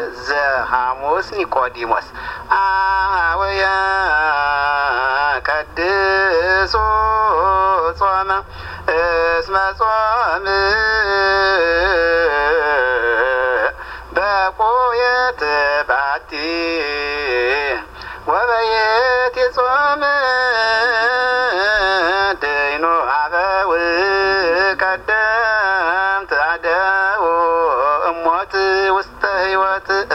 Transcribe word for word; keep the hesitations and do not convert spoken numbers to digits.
ዘሐሙስ ኒቆዲሞስ አወያ ቀድሶ ጾመ እስመ ጾም በቆየት ባቲ ወበየት ጾም ደይኖ አበው ቀደ